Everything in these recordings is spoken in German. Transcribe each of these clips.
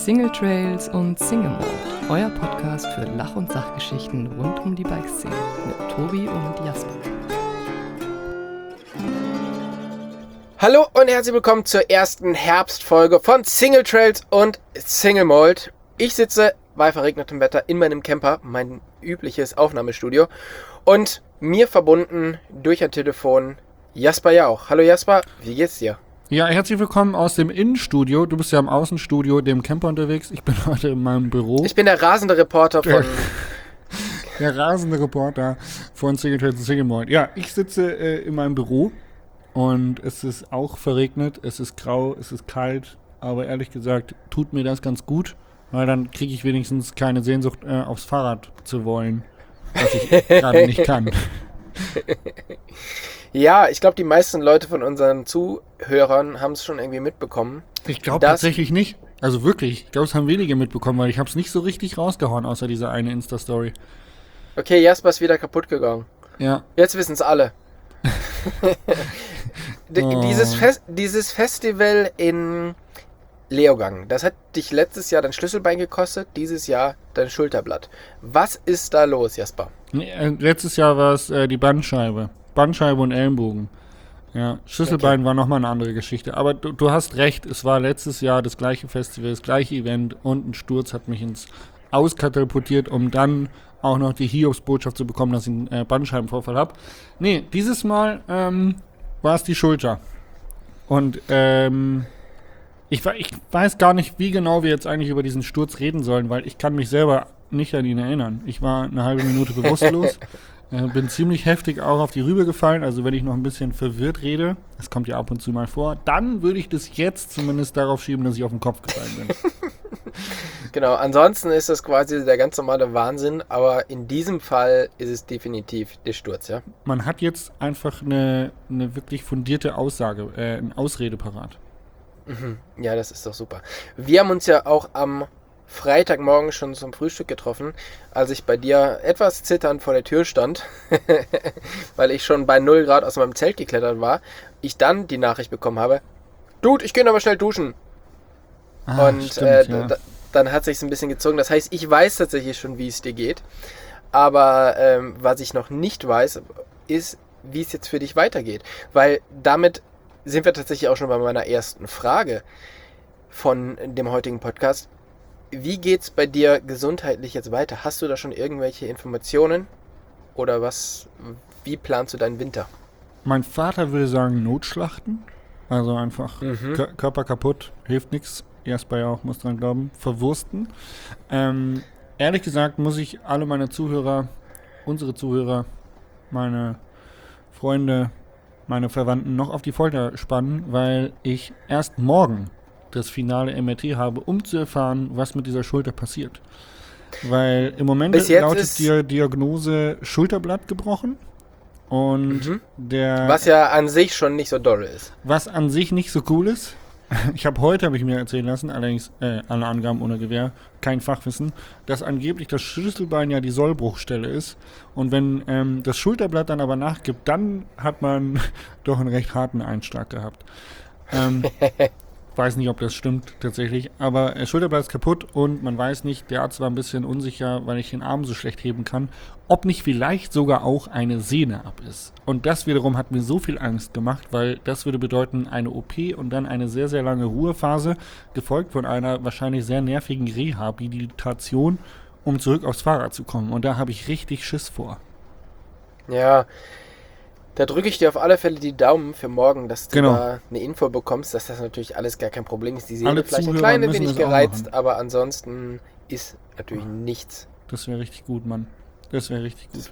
Single Trails und Single Mode, euer Podcast für Lach- und Sachgeschichten rund um die Bikeszene mit Tobi und Jasper. Hallo und herzlich willkommen zur ersten Herbstfolge von Single Trails und Single Mode. Ich sitze bei verregnetem Wetter in meinem Camper, mein übliches Aufnahmestudio, und mir verbunden durch ein Telefon Jasper Jauch. Hallo Jasper, wie geht's dir? Ja, herzlich willkommen aus dem Innenstudio. Du bist ja im Außenstudio, dem Camper unterwegs. Ich bin heute in meinem Büro. Ich bin der rasende Reporter von... Der rasende Reporter von Single Trails und Single Mode. Ja, ich sitze in meinem Büro und es ist auch verregnet, es ist grau, es ist kalt, aber ehrlich gesagt tut mir das ganz gut, weil dann kriege ich wenigstens keine Sehnsucht, aufs Fahrrad zu wollen, was ich gerade nicht kann. Ja, ich glaube, die meisten Leute von unseren Zuhörern haben es schon irgendwie mitbekommen. Ich glaube tatsächlich nicht. Also wirklich, ich glaube, es haben wenige mitbekommen, weil ich habe es nicht so richtig rausgehauen, außer dieser eine Insta-Story. Okay, Jasper ist wieder kaputt gegangen. Ja. Jetzt wissen es alle. Dieses Festival in Leogang, das hat dich letztes Jahr dein Schlüsselbein gekostet, dieses Jahr dein Schulterblatt. Was ist da los, Jasper? Letztes Jahr war es die Bandscheibe und Ellenbogen. Ja, Schlüsselbein okay. War nochmal eine andere Geschichte. Aber du hast recht, es war letztes Jahr das gleiche Festival, das gleiche Event und ein Sturz hat mich ins Auskatapultiert, um dann auch noch die Hiobsbotschaft zu bekommen, dass ich einen Bandscheibenvorfall habe. Nee, dieses Mal war es die Schulter. Und ich weiß gar nicht, wie genau wir jetzt eigentlich über diesen Sturz reden sollen, weil ich kann mich selber nicht an ihn erinnern. Ich war eine halbe Minute bewusstlos, bin ziemlich heftig auch auf die Rübe gefallen, also wenn ich noch ein bisschen verwirrt rede, das kommt ja ab und zu mal vor, dann würde ich das jetzt zumindest darauf schieben, dass ich auf den Kopf gefallen bin. Genau, ansonsten ist das quasi der ganz normale Wahnsinn, aber in diesem Fall ist es definitiv der Sturz, ja? Man hat jetzt einfach eine wirklich fundierte Aussage, eine Ausrede parat. Ja, das ist doch super. Wir haben uns ja auch am Freitagmorgen schon zum Frühstück getroffen, als ich bei dir etwas zitternd vor der Tür stand, weil ich schon bei 0 Grad aus meinem Zelt geklettert war, ich dann die Nachricht bekommen habe, Dude, ich gehe noch mal schnell duschen. Und stimmt, ja. Dann hat es sich ein bisschen gezogen. Das heißt, ich weiß tatsächlich schon, wie es dir geht. Aber was ich noch nicht weiß, ist, wie es jetzt für dich weitergeht. Weil damit sind wir tatsächlich auch schon bei meiner ersten Frage von dem heutigen Podcast. Wie geht's bei dir gesundheitlich jetzt weiter? Hast du da schon irgendwelche Informationen? Oder wie planst du deinen Winter? Mein Vater würde sagen Notschlachten. Also einfach Körper kaputt, hilft nichts. Jasper ja auch, muss dran glauben. Verwursten. Ehrlich gesagt muss ich alle meine Zuhörer, unsere Zuhörer, meine Freunde, meine Verwandten noch auf die Folter spannen, weil ich erst morgen das finale MRT habe, um zu erfahren, was mit dieser Schulter passiert. Weil im Moment lautet die Diagnose Schulterblatt gebrochen. Und was ja an sich schon nicht so doll ist. Was an sich nicht so cool ist. Habe ich mir erzählen lassen, allerdings alle Angaben ohne Gewähr, kein Fachwissen, dass angeblich das Schlüsselbein ja die Sollbruchstelle ist. Und wenn das Schulterblatt dann aber nachgibt, dann hat man doch einen recht harten Einschlag gehabt. Weiß nicht, ob das stimmt tatsächlich, aber das Schulterblatt ist kaputt und man weiß nicht, der Arzt war ein bisschen unsicher, weil ich den Arm so schlecht heben kann, ob nicht vielleicht sogar auch eine Sehne ab ist. Und das wiederum hat mir so viel Angst gemacht, weil das würde bedeuten eine OP und dann eine sehr, sehr lange Ruhephase, gefolgt von einer wahrscheinlich sehr nervigen Rehabilitation, um zurück aufs Fahrrad zu kommen. Und da habe ich richtig Schiss vor. Ja, da drücke ich dir auf alle Fälle die Daumen für morgen, dass du da eine Info bekommst, dass das natürlich alles gar kein Problem ist. Die Sehne vielleicht ein kleines wenig gereizt, aber ansonsten ist natürlich nichts. Das wäre richtig gut, Mann. Das wäre richtig gut.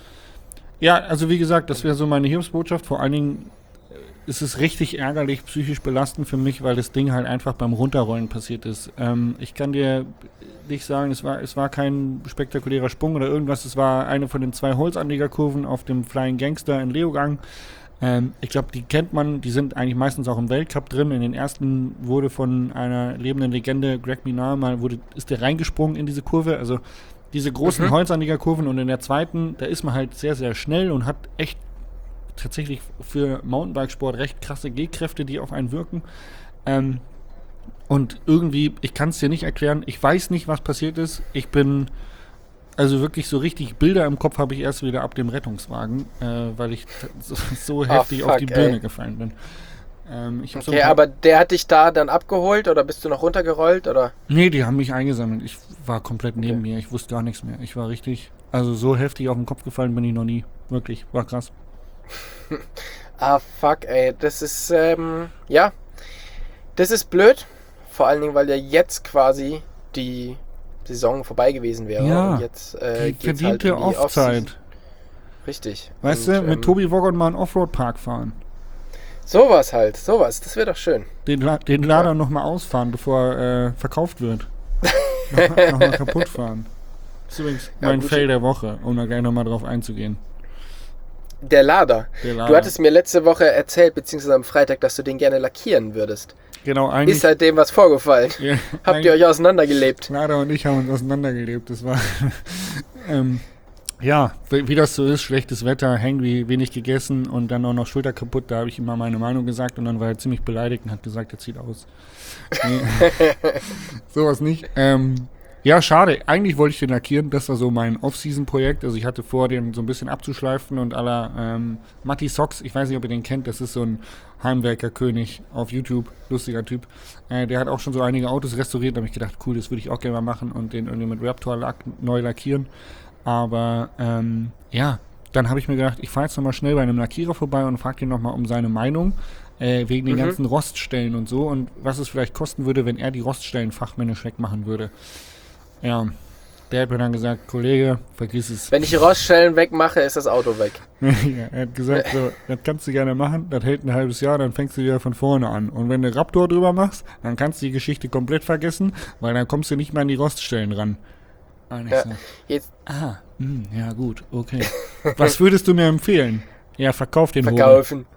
Ja, also wie gesagt, das wäre so meine Hiobsbotschaft. Vor allen Dingen ist es richtig ärgerlich, psychisch belastend für mich, weil das Ding halt einfach beim Runterrollen passiert ist. Ich kann dir nicht sagen, es war kein spektakulärer Sprung oder irgendwas. Es war eine von den 2 Holzanlegerkurven auf dem Flying Gangster in Leogang. Ich glaube, die kennt man, die sind eigentlich meistens auch im Weltcup drin. In den ersten wurde von einer lebenden Legende, Greg Minnaar, ist der reingesprungen in diese Kurve. Also diese großen Holzanlegerkurven, und in der zweiten, da ist man halt sehr, sehr schnell und hat echt tatsächlich für Mountainbikesport recht krasse Gehkräfte, die auf einen wirken. Und irgendwie, ich kann es dir nicht erklären, ich weiß nicht, was passiert ist. Ich bin, also wirklich so richtig Bilder im Kopf habe ich erst wieder ab dem Rettungswagen, weil ich so heftig auf die Birne gefallen bin. Okay, aber der hat dich da dann abgeholt oder bist du noch runtergerollt, oder? Nee, die haben mich eingesammelt. Ich war komplett neben mir. Ich wusste gar nichts mehr. Ich war richtig, also so heftig auf den Kopf gefallen bin ich noch nie. Wirklich, war krass. Fuck, ey. Das ist, ja. Das ist blöd. Vor allen Dingen, weil ja jetzt quasi die Saison vorbei gewesen wäre. Ja, und jetzt die geht's verdiente halt in die Offzeit. Richtig. Weißt Und, du, mit Tobi Woggon mal einen Offroad-Park fahren. Sowas halt, sowas. Das wäre doch schön. Den Lader nochmal ausfahren, bevor er verkauft wird. Nochmal kaputt fahren. Das ist übrigens mein Fail der Woche, um da gleich nochmal drauf einzugehen. Der Lader. Der Lader. Du hattest mir letzte Woche erzählt, beziehungsweise am Freitag, dass du den gerne lackieren würdest. Genau, eigentlich. Ist seitdem was vorgefallen? Ja, Habt ihr euch auseinandergelebt? Lader und ich haben uns auseinandergelebt. Das war ja, wie das so ist, schlechtes Wetter, hangry, wenig gegessen und dann auch noch Schulter kaputt. Da habe ich ihm mal meine Meinung gesagt und dann war er ziemlich beleidigt und hat gesagt, er zieht aus. Nee. Sowas nicht. Ja, schade. Eigentlich wollte ich den lackieren. Das war so mein Off-Season-Projekt. Also ich hatte vor, den so ein bisschen abzuschleifen und à la Matti Socks, ich weiß nicht, ob ihr den kennt, das ist so ein Heimwerkerkönig auf YouTube, lustiger Typ. Der hat auch schon so einige Autos restauriert. Da habe ich gedacht, cool, das würde ich auch gerne mal machen und den irgendwie mit Raptor-Lack neu lackieren. Aber ja, dann habe ich mir gedacht, ich fahre jetzt nochmal schnell bei einem Lackierer vorbei und frage ihn nochmal um seine Meinung wegen den ganzen Roststellen und so und was es vielleicht kosten würde, wenn er die Roststellen fachmännisch wegmachen würde. Ja, der hat mir dann gesagt, Kollege, vergiss es. Wenn ich die Roststellen wegmache, ist das Auto weg. Ja, er hat gesagt, so, das kannst du gerne machen, das hält ein halbes Jahr, dann fängst du wieder von vorne an. Und wenn du Raptor drüber machst, dann kannst du die Geschichte komplett vergessen, weil dann kommst du nicht mehr an die Roststellen ran. Und ich so, Jetzt ja gut, okay. Was würdest du mir empfehlen? Ja, verkauf den verkaufen.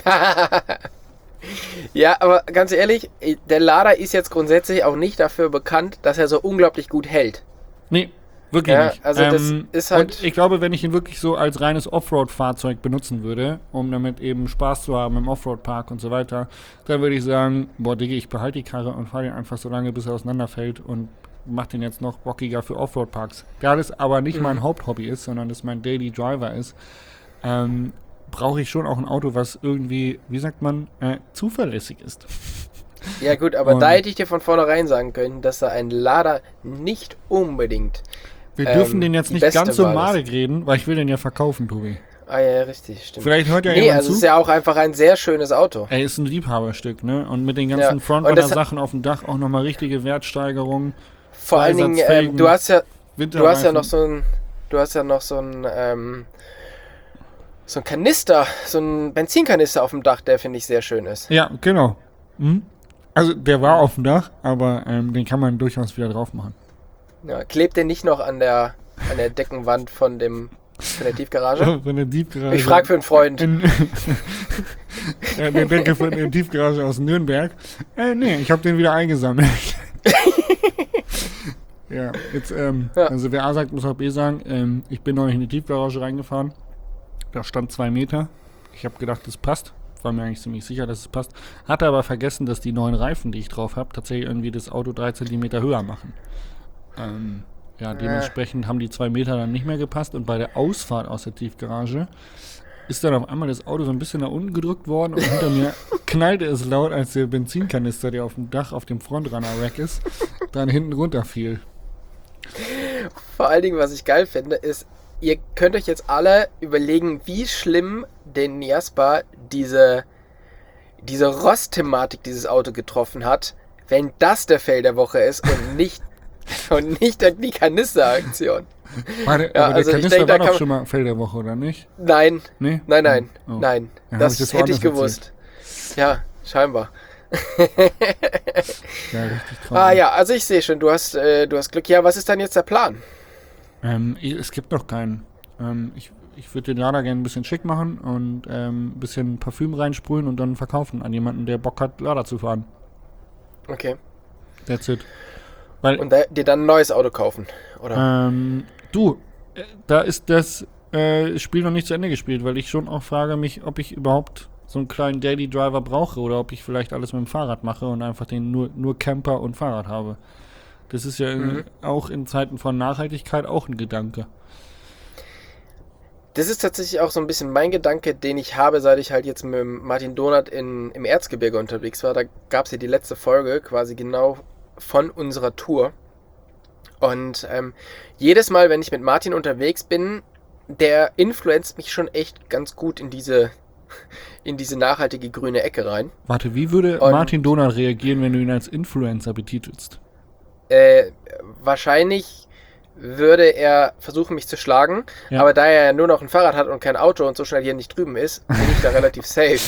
Ja, aber ganz ehrlich, der Lader ist jetzt grundsätzlich auch nicht dafür bekannt, dass er so unglaublich gut hält. Nee, wirklich nicht. Also das ist halt... Und ich glaube, wenn ich ihn wirklich so als reines Offroad-Fahrzeug benutzen würde, um damit eben Spaß zu haben im Offroad-Park und so weiter, dann würde ich sagen, boah, Digga, ich behalte die Karre und fahre den einfach so lange, bis er auseinanderfällt und mache den jetzt noch bockiger für Offroad-Parks. Da das aber nicht mein Haupthobby ist, sondern das mein Daily Driver ist, brauche ich schon auch ein Auto, was irgendwie, wie sagt man, zuverlässig ist. Ja gut, aber da hätte ich dir von vornherein sagen können, dass da ein Lader nicht unbedingt Wir dürfen den jetzt nicht ganz so malig reden, weil ich will den ja verkaufen, Tobi. Ah ja, richtig, stimmt. Vielleicht hört ja jemand also zu. es ist ja auch einfach ein sehr schönes Auto. Ey, ist ein Liebhaberstück, ne? Und mit den ganzen Frontrunner-Sachen auf dem Dach auch nochmal richtige Wertsteigerungen. Vor allen Dingen, du hast ja noch so ein Kanister, so ein Benzinkanister auf dem Dach, der finde ich sehr schön ist. Ja, genau. Also der war auf dem Dach, aber den kann man durchaus wieder drauf machen. Ja, klebt der nicht noch an der Deckenwand von der Tiefgarage? Von der Tiefgarage. Ich frage für einen Freund. Der Decke von der Tiefgarage aus Nürnberg. Nee, ich habe den wieder eingesammelt. Ja, jetzt, also wer A sagt, muss auch B sagen. Ich bin neulich in die Tiefgarage reingefahren. Da stand 2 Meter. Ich habe gedacht, das passt. War mir eigentlich ziemlich sicher, dass es passt. Hatte aber vergessen, dass die neuen Reifen, die ich drauf habe, tatsächlich irgendwie das Auto 3 Zentimeter höher machen. Dementsprechend haben die 2 Meter dann nicht mehr gepasst. Und bei der Ausfahrt aus der Tiefgarage ist dann auf einmal das Auto so ein bisschen nach unten gedrückt worden und hinter mir knallte es laut, als der Benzinkanister, der auf dem Dach auf dem Frontrunner-Rack ist, dann hinten runterfiel. Vor allen Dingen, was ich geil finde, ist, ihr könnt euch jetzt alle überlegen, wie schlimm den Jasper diese Rost-Thematik dieses Auto getroffen hat, wenn das der Fail der Woche ist und nicht die Kanisteraktion. Aber der Kanister war doch schon mal Fail der Woche, oder nicht? Nein. Nee? Nein. Oh. Nein. Ja, das hätte ich gewusst. Ja, scheinbar. Ja, richtig traurig. Also ich sehe schon, du hast Glück. Ja, was ist dann jetzt der Plan? Es gibt noch keinen. Ich würde den Lader gerne ein bisschen schick machen und ein bisschen Parfüm reinsprühen und dann verkaufen an jemanden, der Bock hat, Lader zu fahren. Okay. That's it. Und dir dann ein neues Auto kaufen, oder? Da ist das Spiel noch nicht zu Ende gespielt, weil ich schon auch frage mich, ob ich überhaupt so einen kleinen Daily Driver brauche oder ob ich vielleicht alles mit dem Fahrrad mache und einfach den nur Camper und Fahrrad habe. Das ist ja auch in Zeiten von Nachhaltigkeit auch ein Gedanke. Das ist tatsächlich auch so ein bisschen mein Gedanke, den ich habe, seit ich halt jetzt mit Martin Donath im Erzgebirge unterwegs war. Da gab es ja die letzte Folge quasi genau von unserer Tour. Und jedes Mal, wenn ich mit Martin unterwegs bin, der influenzt mich schon echt ganz gut in diese nachhaltige grüne Ecke rein. Warte, wie würde Martin Donath reagieren, wenn du ihn als Influencer betitelst? Wahrscheinlich würde er versuchen, mich zu schlagen, aber da er ja nur noch ein Fahrrad hat und kein Auto und so schnell hier nicht drüben ist, bin ich da relativ safe.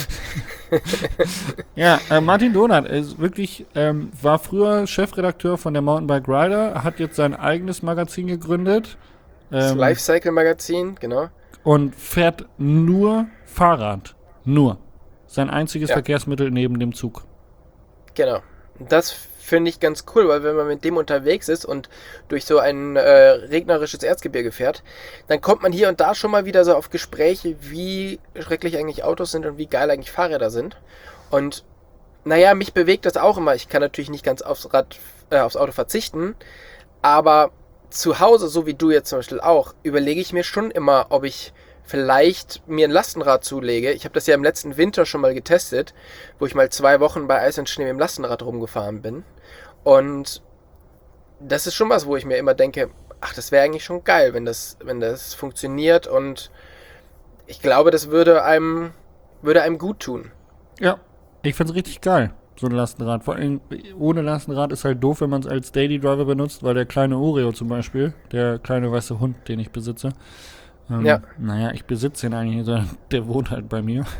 Ja, Martin Donath ist wirklich, war früher Chefredakteur von der Mountainbike Rider, hat jetzt sein eigenes Magazin gegründet. Das Lifecycle-Magazin, genau. Und fährt nur Fahrrad. Nur. Sein einziges Verkehrsmittel neben dem Zug. Genau. Das finde ich ganz cool, weil wenn man mit dem unterwegs ist und durch so ein regnerisches Erzgebirge fährt, dann kommt man hier und da schon mal wieder so auf Gespräche, wie schrecklich eigentlich Autos sind und wie geil eigentlich Fahrräder sind. Und naja, mich bewegt das auch immer. Ich kann natürlich nicht ganz aufs Auto verzichten, aber zu Hause, so wie du jetzt zum Beispiel auch, überlege ich mir schon immer, ob ich vielleicht mir ein Lastenrad zulege. Ich habe das ja im letzten Winter schon mal getestet, wo ich mal 2 Wochen bei Eis und Schnee mit dem Lastenrad rumgefahren bin. Und das ist schon was, wo ich mir immer denke, ach, das wäre eigentlich schon geil, wenn das funktioniert. Und ich glaube, das würde einem gut tun. Ja, ich finde es richtig geil, so ein Lastenrad. Vor allem ohne Lastenrad ist halt doof, wenn man es als Daily Driver benutzt, weil der kleine Oreo zum Beispiel, der kleine weiße Hund, den ich besitze, naja, ich besitze ihn eigentlich, der wohnt halt bei mir.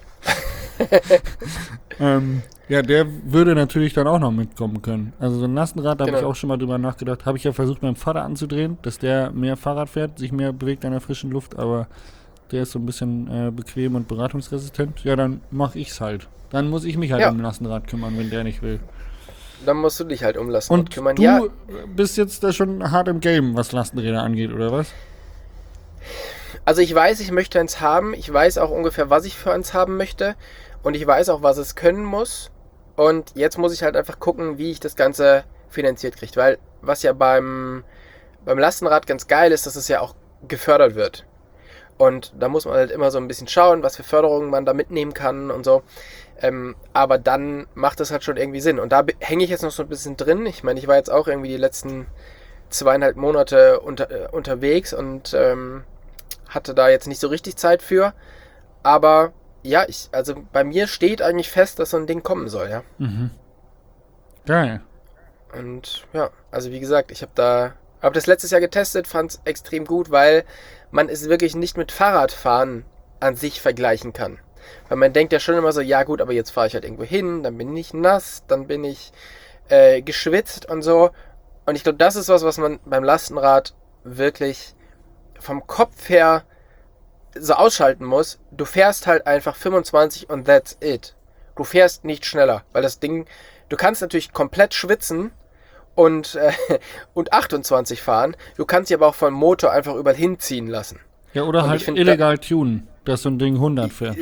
Ja, der würde natürlich dann auch noch mitkommen können. Also so ein Lastenrad, da habe ich auch schon mal drüber nachgedacht. Habe ich ja versucht, meinem Vater anzudrehen, dass der mehr Fahrrad fährt, sich mehr bewegt an der frischen Luft, aber der ist so ein bisschen bequem und beratungsresistent. Ja, dann mache ich's halt. Dann muss ich mich halt um ein Lastenrad kümmern, wenn der nicht will. Dann musst du dich halt um Lastenrad kümmern. Und du bist jetzt da schon hart im Game, was Lastenräder angeht, oder was? Also ich weiß, ich möchte eins haben. Ich weiß auch ungefähr, was ich für eins haben möchte. Und ich weiß auch, was es können muss. Und jetzt muss ich halt einfach gucken, wie ich das Ganze finanziert kriege. Weil was ja beim Lastenrad ganz geil ist, dass es ja auch gefördert wird. Und da muss man halt immer so ein bisschen schauen, was für Förderungen man da mitnehmen kann und so. Aber dann macht das halt schon irgendwie Sinn. Und da hänge ich jetzt noch so ein bisschen drin. Ich meine, ich war jetzt auch irgendwie die letzten 2,5 Monate unterwegs und hatte da jetzt nicht so richtig Zeit für. Aber ja, also bei mir steht eigentlich fest, dass so ein Ding kommen soll, ja. Mhm. Geil. Und ja, also wie gesagt, ich habe das letztes Jahr getestet, fand es extrem gut, weil man es wirklich nicht mit Fahrradfahren an sich vergleichen kann. Weil man denkt ja schon immer so, ja gut, aber jetzt fahre ich halt irgendwo hin, dann bin ich nass, dann bin ich geschwitzt und so. Und ich glaube, das ist was man beim Lastenrad wirklich vom Kopf her so ausschalten muss. Du fährst halt einfach 25 und that's it. Du fährst nicht schneller, weil das Ding, du kannst natürlich komplett schwitzen und 28 fahren. Du kannst dich aber auch vom Motor einfach überall hinziehen lassen. Ja, oder und halt illegal tunen, dass so ein Ding 100 fährt.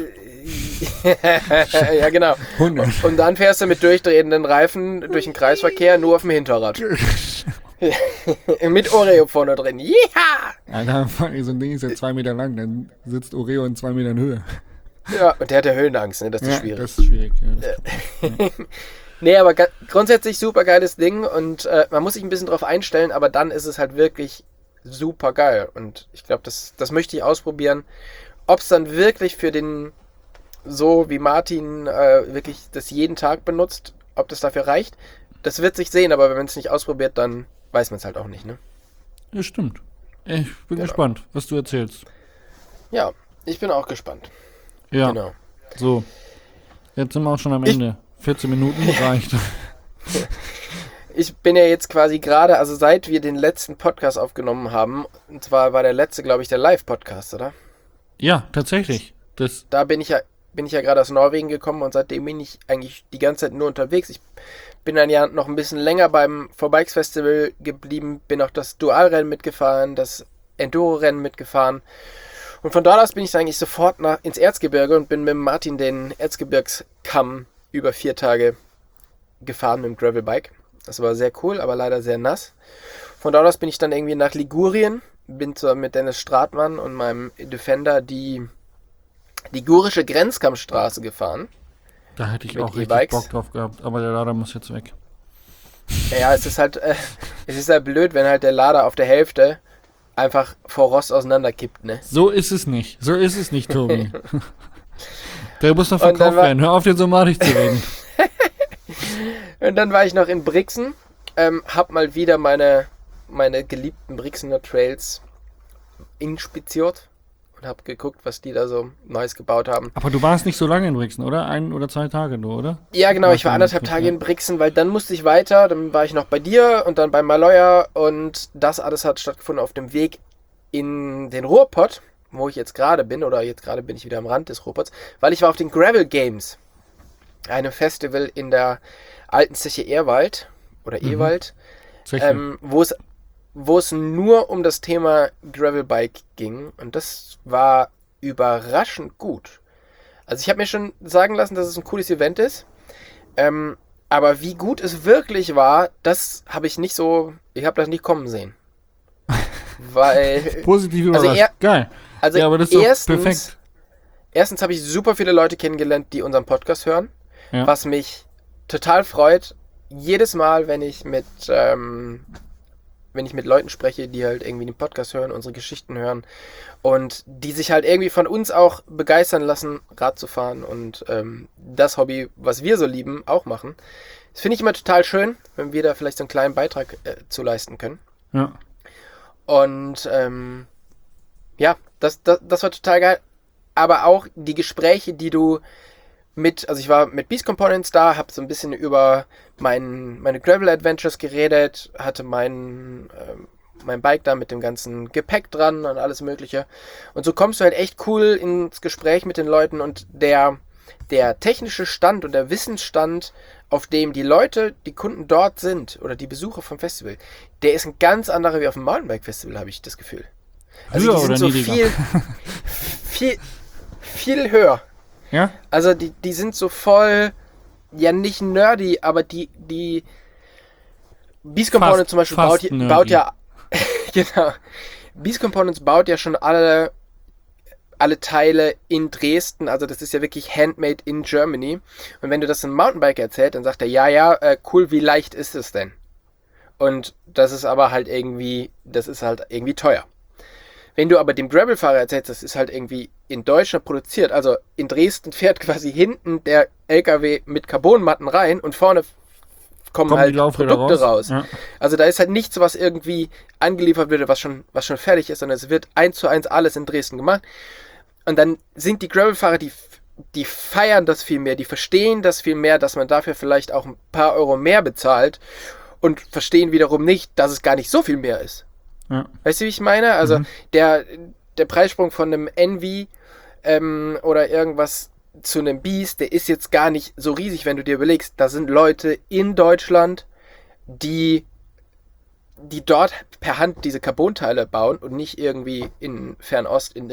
Ja, genau. 100. Und dann fährst du mit durchdrehenden Reifen durch den Kreisverkehr nur auf dem Hinterrad. Mit Oreo vorne drin. Jeha! Alter, so ein Ding ist ja 2 Meter lang, dann sitzt Oreo in 2 Metern Höhe. Ja, und der hat ja Höhenangst, ne? Das ist schwierig. Das ist schwierig, ja. Nee, aber grundsätzlich super geiles Ding und man muss sich ein bisschen drauf einstellen, aber dann ist es halt wirklich super geil. Und ich glaube, das möchte ich ausprobieren. Ob es dann wirklich für den, so wie Martin, wirklich das jeden Tag benutzt, ob das dafür reicht, das wird sich sehen, aber wenn man es nicht ausprobiert, dann weiß man es halt auch nicht, ne? Ja, stimmt. Ich bin gespannt, was du erzählst. Ja, ich bin auch gespannt. Ja, genau. So. Jetzt sind wir auch schon am Ende. 14 Minuten reicht. Ich bin ja jetzt quasi gerade, also seit wir den letzten Podcast aufgenommen haben, und zwar war der letzte, glaube ich, der Live-Podcast, oder? Ja, tatsächlich. Da bin ich ja gerade aus Norwegen gekommen und seitdem bin ich eigentlich die ganze Zeit nur unterwegs. Ich bin dann ja noch ein bisschen länger beim Bikes Festival geblieben, bin auch das Dualrennen mitgefahren, das Enduro-Rennen mitgefahren Und von dort aus bin ich dann eigentlich sofort ins Erzgebirge und bin mit Martin den Erzgebirgskamm über 4 Tage gefahren mit dem Gravelbike. Das war sehr cool, aber leider sehr nass. Von dort aus bin ich dann irgendwie nach Ligurien, bin mit Dennis Stratmann und meinem Defender die ligurische Grenzkammstraße gefahren. Da hätte ich mit auch richtig E-Bikes. Bock drauf gehabt, aber der Lader muss jetzt weg. Ja, es ist halt blöd, wenn halt der Lader auf der Hälfte einfach vor Rost auseinanderkippt, ne? So ist es nicht, Tobi. Der muss noch Und dann verkauft werden, hör auf, den so madig zu reden. Und dann war ich noch in Brixen, hab mal wieder meine geliebten Brixener Trails inspiziert und hab geguckt, was die da so Neues gebaut haben. Aber du warst nicht so lange in Brixen, oder? 1 oder 2 Tage nur, oder? Ja, genau, ich war 1,5 Tage in Brixen, weil dann musste ich weiter, dann war ich noch bei dir und dann bei Maloja und das alles hat stattgefunden auf dem Weg in den Ruhrpott, wo ich jetzt gerade bin, oder jetzt gerade bin ich wieder am Rand des Ruhrpotts, weil ich war auf den Gravel Games, einem Festival in der alten Zeche Ehrwald, oder Ewald, wo es nur um das Thema Gravelbike ging und das war überraschend gut. Also ich habe mir schon sagen lassen, dass es ein cooles Event ist, aber wie gut es wirklich war, das habe ich das nicht kommen sehen. Weil positiv überrascht. Geil. Also ja, aber das ist doch perfekt. Erstens habe ich super viele Leute kennengelernt, die unseren Podcast hören, Ja. was mich total freut. Jedes Mal, wenn ich mit Leuten spreche, die halt irgendwie den Podcast hören, unsere Geschichten hören und die sich halt irgendwie von uns auch begeistern lassen, Rad zu fahren und das Hobby, was wir so lieben, auch machen. Das finde ich immer total schön, wenn wir da vielleicht so einen kleinen Beitrag zu leisten können. Ja. Und ja, das war total geil. Aber auch die Gespräche, die du also ich war mit Beast Components da, habe so ein bisschen über meine Gravel Adventures geredet, hatte mein Bike da mit dem ganzen Gepäck dran und alles mögliche. Und so kommst du halt echt cool ins Gespräch mit den Leuten und der technische Stand und der Wissensstand, auf dem die Leute, die Kunden dort sind oder die Besucher vom Festival, der ist ein ganz anderer wie auf dem Mountainbike-Festival, habe ich das Gefühl. Also die sind so viel höher. Ja? Also die sind so voll, ja nicht nerdy, aber die Beast Components zum Beispiel baut ja, genau, Beast Components baut ja schon alle Teile in Dresden, also das ist ja wirklich handmade in Germany. Und wenn du das einem Mountainbiker erzählst, dann sagt er, cool, wie leicht ist es denn? Und das ist halt irgendwie teuer. Wenn du aber dem Gravelfahrer erzählst, das ist halt irgendwie in Deutschland produziert, also in Dresden fährt quasi hinten der LKW mit Carbonmatten rein und vorne kommen halt Produkte raus. Ja. Also da ist halt nichts, was irgendwie angeliefert wird, was schon fertig ist, sondern es wird 1:1 alles in Dresden gemacht. Und dann sind die Gravelfahrer, die feiern das viel mehr, die verstehen das viel mehr, dass man dafür vielleicht auch ein paar Euro mehr bezahlt und verstehen wiederum nicht, dass es gar nicht so viel mehr ist. Ja. Weißt du, wie ich meine? Also der Preissprung von einem Envy oder irgendwas zu einem Beast, der ist jetzt gar nicht so riesig, wenn du dir überlegst, da sind Leute in Deutschland, die dort per Hand diese Carbonteile bauen und nicht irgendwie in Fernost in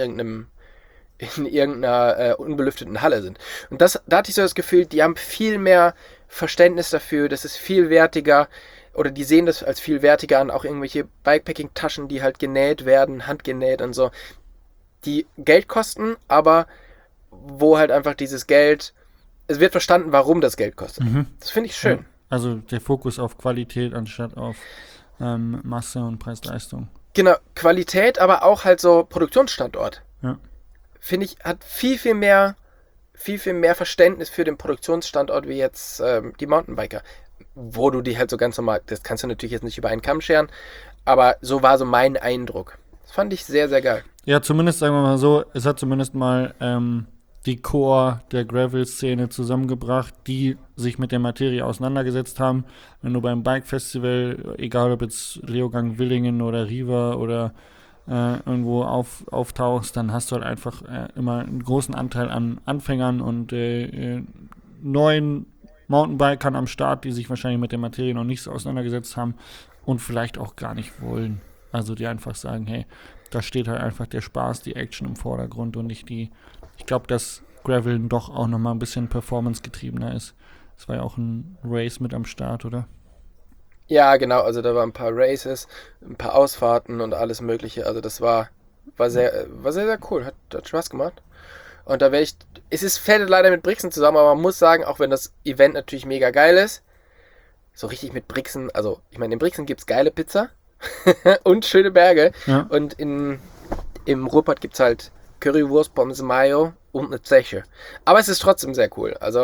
irgendeiner unbelüfteten Halle sind. Und da hatte ich so das Gefühl, die haben viel mehr Verständnis dafür, das ist viel wertiger, oder die sehen das als viel wertiger an, auch irgendwelche Bikepacking-Taschen, die halt genäht werden, handgenäht und so, die Geld kosten, aber wo halt einfach dieses Geld, es wird verstanden, warum das Geld kostet. Das finde ich schön. Ja, also der Fokus auf Qualität anstatt auf Masse und Preis-Leistung. Genau, Qualität, aber auch halt so Produktionsstandort. Ja. Finde ich, hat viel mehr Verständnis für den Produktionsstandort wie jetzt die Mountainbiker. Wo du die halt so ganz normal, das kannst du natürlich jetzt nicht über einen Kamm scheren, aber so war so mein Eindruck. Das fand ich sehr, sehr geil. Ja, zumindest sagen wir mal so, es hat zumindest mal die Core der Gravel-Szene zusammengebracht, die sich mit der Materie auseinandergesetzt haben. Wenn du beim Bike-Festival, egal ob jetzt Leogang Willingen oder Riva oder irgendwo auftauchst, dann hast du halt einfach immer einen großen Anteil an Anfängern und neuen Mountainbikern am Start, die sich wahrscheinlich mit der Materie noch nicht so auseinandergesetzt haben und vielleicht auch gar nicht wollen. Also die einfach sagen, hey, da steht halt einfach der Spaß, die Action im Vordergrund und nicht ich glaube, dass Graveln doch auch nochmal ein bisschen performance-getriebener ist. Es war ja auch ein Race mit am Start, oder? Ja, genau, also da waren ein paar Races, ein paar Ausfahrten und alles mögliche, also das war sehr, sehr cool, hat Spaß gemacht. Und da fällt leider mit Brixen zusammen, aber man muss sagen, auch wenn das Event natürlich mega geil ist, so richtig mit Brixen, also ich meine, in Brixen gibt es geile Pizza und schöne Berge. Ja. Und im Ruhrpott gibt es halt Currywurst, Pommes Mayo und eine Zeche. Aber es ist trotzdem sehr cool. Also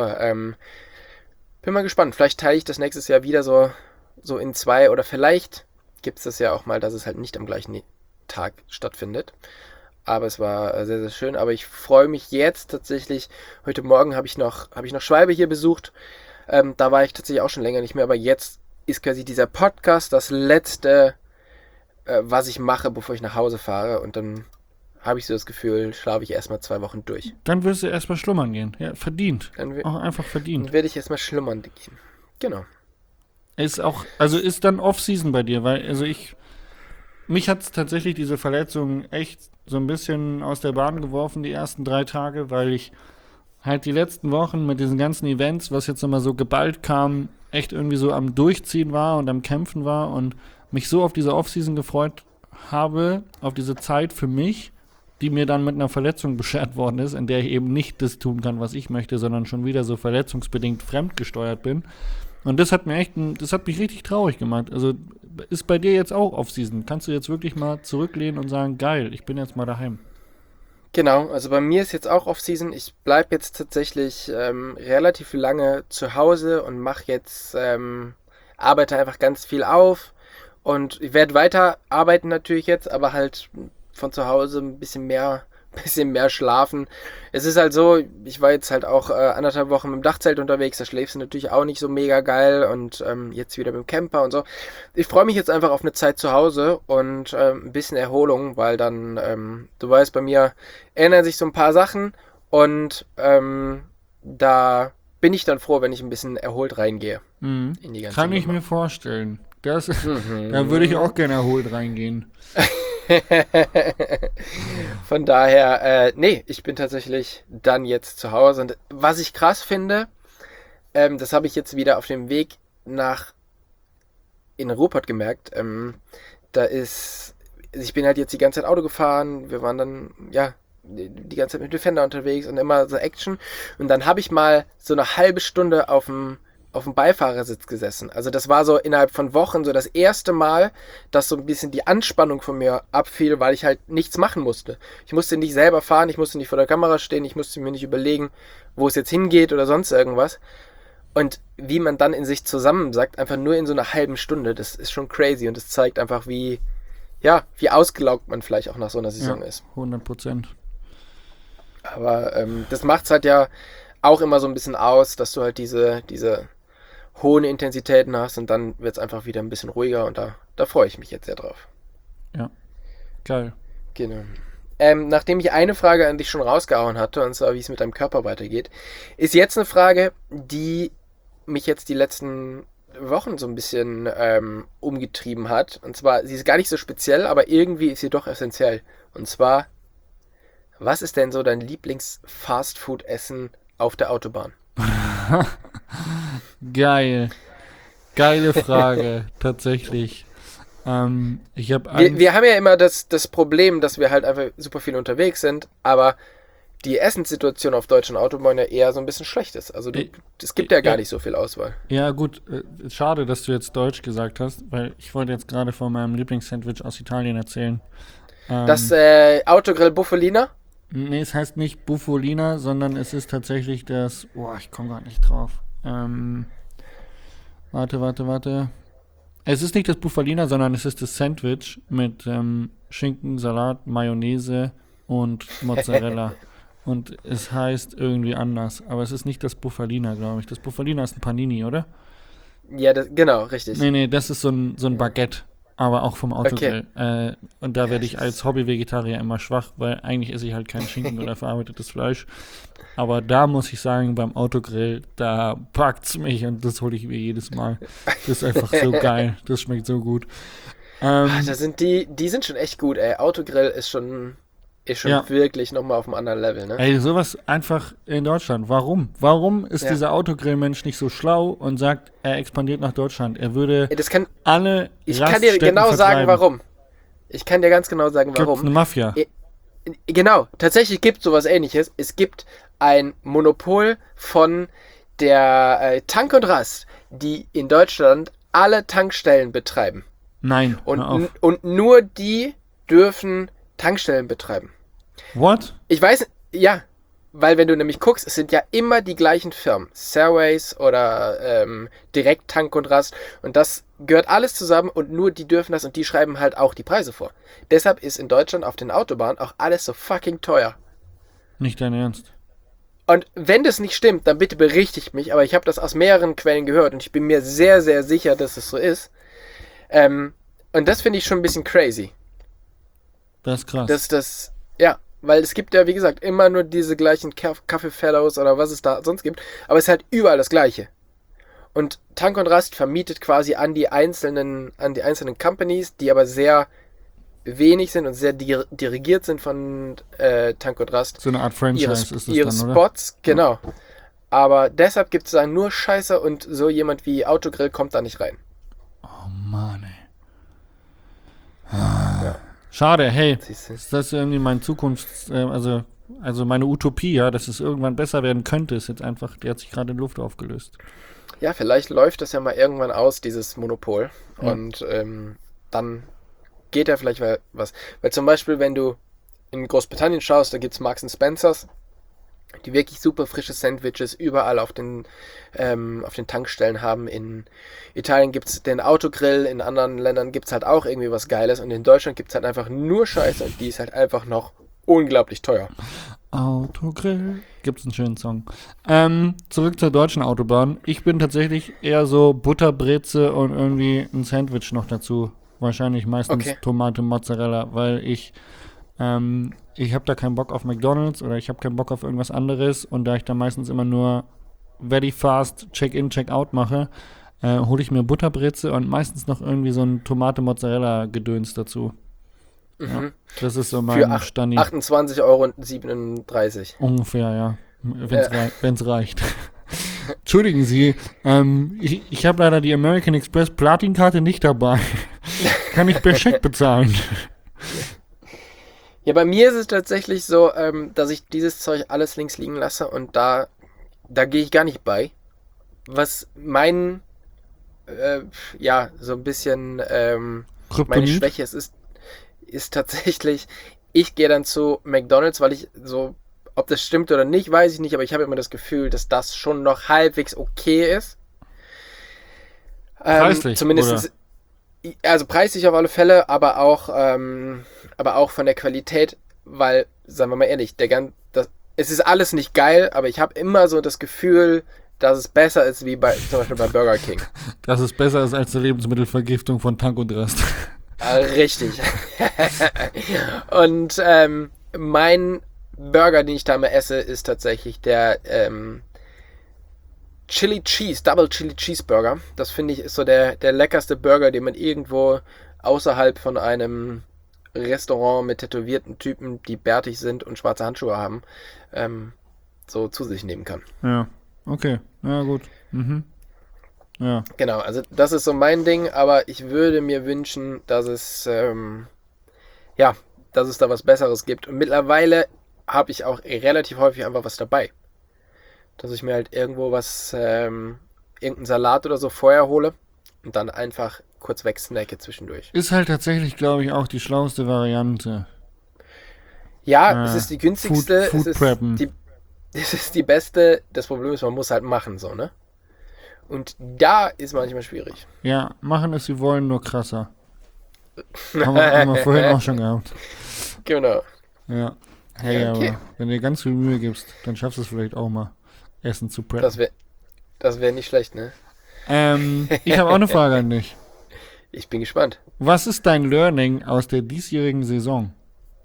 bin mal gespannt. Vielleicht teile ich das nächstes Jahr wieder so in 2 oder vielleicht gibt es das ja auch mal, dass es halt nicht am gleichen Tag stattfindet. Aber es war sehr, sehr schön. Aber ich freue mich jetzt tatsächlich. Heute Morgen habe ich noch Schwalbe hier besucht. Da war ich tatsächlich auch schon länger nicht mehr. Aber jetzt ist quasi dieser Podcast das letzte, was ich mache, bevor ich nach Hause fahre. Und dann habe ich so das Gefühl, schlafe ich erstmal 2 Wochen durch. Dann wirst du erstmal schlummern gehen. Ja, verdient. Auch einfach verdient. Dann werde ich erstmal schlummern gehen. Genau. Ist dann Off-Season bei dir, weil, mich hat es tatsächlich diese Verletzung echt so ein bisschen aus der Bahn geworfen, die ersten 3 Tage, weil ich halt die letzten Wochen mit diesen ganzen Events, was jetzt nochmal so geballt kam, echt irgendwie so am Durchziehen war und am Kämpfen war und mich so auf diese Off-Season gefreut habe, auf diese Zeit für mich, die mir dann mit einer Verletzung beschert worden ist, in der ich eben nicht das tun kann, was ich möchte, sondern schon wieder so verletzungsbedingt fremdgesteuert bin. Und das hat mich richtig traurig gemacht. Also ist bei dir jetzt auch Off-Season. Kannst du jetzt wirklich mal zurücklehnen und sagen, geil, ich bin jetzt mal daheim. Genau, also bei mir ist jetzt auch Off-Season. Ich bleibe jetzt tatsächlich relativ lange zu Hause und arbeite einfach ganz viel auf. Und ich werde weiter arbeiten natürlich jetzt, aber halt von zu Hause ein bisschen mehr schlafen. Es ist halt so, ich war jetzt halt auch 1,5 Wochen mit dem Dachzelt unterwegs, da schläfst du natürlich auch nicht so mega geil und jetzt wieder mit dem Camper und so. Ich freue mich jetzt einfach auf eine Zeit zu Hause und ein bisschen Erholung, weil dann, du weißt, bei mir ändern sich so ein paar Sachen und da bin ich dann froh, wenn ich ein bisschen erholt reingehe. In die ganze Kann ich Nummer. mir vorstellen. Da würde ich auch gerne erholt reingehen. Von daher, ich bin tatsächlich dann jetzt zu Hause. Und was ich krass finde, das habe ich jetzt wieder auf dem Weg in Ruhrpott gemerkt. Ich bin halt jetzt die ganze Zeit Auto gefahren. Wir waren dann, die ganze Zeit mit Defender unterwegs und immer so Action. Und dann habe ich mal so eine halbe Stunde auf dem Beifahrersitz gesessen. Also das war so innerhalb von Wochen so das erste Mal, dass so ein bisschen die Anspannung von mir abfiel, weil ich halt nichts machen musste. Ich musste nicht selber fahren, ich musste nicht vor der Kamera stehen, ich musste mir nicht überlegen, wo es jetzt hingeht oder sonst irgendwas. Und wie man dann in sich zusammensackt, einfach nur in so einer halben Stunde, das ist schon crazy und das zeigt einfach, wie ausgelaugt man vielleicht auch nach so einer Saison ist. 100%. Aber das macht es halt ja auch immer so ein bisschen aus, dass du halt diese hohen Intensitäten hast und dann wird es einfach wieder ein bisschen ruhiger und da freue ich mich jetzt sehr drauf. Ja, geil. Genau. Nachdem ich eine Frage an dich schon rausgehauen hatte, und zwar wie es mit deinem Körper weitergeht, ist jetzt eine Frage, die mich jetzt die letzten Wochen so ein bisschen umgetrieben hat. Und zwar, sie ist gar nicht so speziell, aber irgendwie ist sie doch essentiell. Und zwar, was ist denn so dein Lieblings-Fastfood-Essen auf der Autobahn? Geil. Geile Frage, tatsächlich. Wir haben ja immer das Problem, dass wir halt einfach super viel unterwegs sind, aber die Essenssituation auf deutschen Autobahnen ja eher so ein bisschen schlecht ist. Also es gibt ja gar nicht so viel Auswahl. Ja gut, schade, dass du jetzt Deutsch gesagt hast, weil ich wollte jetzt gerade von meinem Lieblingssandwich aus Italien erzählen. Das Autogrill Buffolina? Nee, es heißt nicht Buffolina, sondern es ist tatsächlich das... ich komme gerade nicht drauf. Warte. Es ist nicht das Buffolina, sondern es ist das Sandwich mit Schinken, Salat, Mayonnaise und Mozzarella. Und es heißt irgendwie anders. Aber es ist nicht das Buffolina, glaube ich. Das Buffolina ist ein Panini, oder? Ja, genau, richtig. Nee, das ist so ein Baguette. Aber auch vom Autogrill. Okay. Und da werde ich als Hobby-Vegetarier immer schwach, weil eigentlich esse ich halt kein Schinken oder verarbeitetes Fleisch. Aber da muss ich sagen, beim Autogrill, da packt's mich und das hole ich mir jedes Mal. Das ist einfach so geil. Das schmeckt so gut. Das sind die sind schon echt gut, ey. Autogrill ist schon Ja. wirklich nochmal auf einem anderen Level, ne? Ey, sowas einfach in Deutschland. Warum? Warum ist Ja. dieser Autogrill-Mensch nicht so schlau und sagt, er expandiert nach Deutschland? Er würde Ey, alle ich kann dir genau sagen, vertreiben. warum. Ich kann dir ganz genau sagen, Gibt's warum. eine Mafia? Genau, tatsächlich gibt es sowas Ähnliches. Es gibt ein Monopol von der Tank und Rast, die in Deutschland alle Tankstellen betreiben. Nein, hör auf. Und nur die dürfen Tankstellen betreiben. What? Ich weiß, ja, weil wenn du nämlich guckst, es sind ja immer die gleichen Firmen. Fairways oder Direkt Tank und Rast. Und das gehört alles zusammen und nur die dürfen das und die schreiben halt auch die Preise vor. Deshalb ist in Deutschland auf den Autobahnen auch alles so fucking teuer. Nicht dein Ernst. Und wenn das nicht stimmt, dann bitte berichtigt mich, aber ich habe das aus mehreren Quellen gehört und ich bin mir sehr, sehr sicher, dass es so ist. Und das finde ich schon ein bisschen crazy. Das ist krass. Ja, weil es gibt ja, wie gesagt, immer nur diese gleichen Kaffee-Fellows oder was es da sonst gibt, aber es ist halt überall das Gleiche. Und Tank und Rast vermietet quasi an die einzelnen Companies, die aber sehr wenig sind und sehr dirigiert sind von Tank und Rast. So eine Art Franchise ist das ihre dann, oder? Spots, genau. Aber deshalb gibt es da nur Scheiße und so jemand wie Autogrill kommt da nicht rein. Oh Mann, ey. Schade, hey. Siehste. Ist das irgendwie mein also meine Utopie, ja, dass es irgendwann besser werden könnte, ist jetzt einfach, der hat sich gerade in Luft aufgelöst. Ja, vielleicht läuft das ja mal irgendwann aus, dieses Monopol. Ja. Und dann geht ja vielleicht was. Weil zum Beispiel, wenn du in Großbritannien schaust, da gibt es Marks & Spencers, die wirklich super frische Sandwiches überall auf den Tankstellen haben. In Italien gibt es den Autogrill, in anderen Ländern gibt es halt auch irgendwie was Geiles und in Deutschland gibt es halt einfach nur Scheiße und die ist halt einfach noch unglaublich teuer. Autogrill. Gibt's einen schönen Song. Zurück zur deutschen Autobahn. Ich bin tatsächlich eher so Butterbreze und irgendwie ein Sandwich noch dazu. Wahrscheinlich meistens Okay. Tomate, Mozzarella, weil ich habe da keinen Bock auf McDonald's oder ich habe keinen Bock auf irgendwas anderes und da ich da meistens immer nur very fast Check-in, Check-out mache, hole ich mir Butterbreze und meistens noch irgendwie so ein Tomate-Mozzarella-Gedöns dazu. Ja, das ist so Für mein Stani. 28,37 €. Ungefähr, ja. Wenn's reicht. Entschuldigen Sie, ich habe leider die American Express Platin-Karte nicht dabei. Kann ich per Scheck bezahlen? Ja, bei mir ist es tatsächlich so, dass ich dieses Zeug alles links liegen lasse und da gehe ich gar nicht bei. Was mein, so ein bisschen meine Kryptonit? Schwäche ist tatsächlich, ich gehe dann zu McDonald's, weil ich so, ob das stimmt oder nicht, weiß ich nicht, aber ich habe immer das Gefühl, dass das schon noch halbwegs okay ist. Preislich, Zumindest, also preislich auf alle Fälle, aber auch von der Qualität, weil, sagen wir mal ehrlich, es ist alles nicht geil, aber ich habe immer so das Gefühl, dass es besser ist wie zum Beispiel bei Burger King. Dass es besser ist als die Lebensmittelvergiftung von Tank und Rast. Richtig. Und mein Burger, den ich da immer esse, ist tatsächlich der Double Chili Cheeseburger. Das finde ich ist so der leckerste Burger, den man irgendwo außerhalb von einem Restaurant mit tätowierten Typen, die bärtig sind und schwarze Handschuhe haben, so zu sich nehmen kann. Ja, okay. Ja, gut. Mhm. Ja. Genau, also das ist so mein Ding, aber ich würde mir wünschen, dass es da was Besseres gibt. Und mittlerweile habe ich auch relativ häufig einfach was dabei. Dass ich mir halt irgendwo irgendeinen Salat oder so vorher hole und dann einfach kurz wegsnacke zwischendurch. Ist halt tatsächlich, glaube ich, auch die schlauste Variante. Ja, es ist die günstigste, Food preppen. es ist die beste. Das Problem ist, man muss halt machen, so, ne? Und da ist manchmal schwierig. Ja, machen es, sie wollen, nur krasser. haben wir vorhin auch schon gehabt. Genau. Ja. Hey, Okay. aber wenn du dir ganz viel Mühe gibst, dann schaffst du es vielleicht auch mal, Essen zu preppen. Das wär nicht schlecht, ne? Ich habe auch eine Frage an dich. Ich bin gespannt. Was ist dein Learning aus der diesjährigen Saison?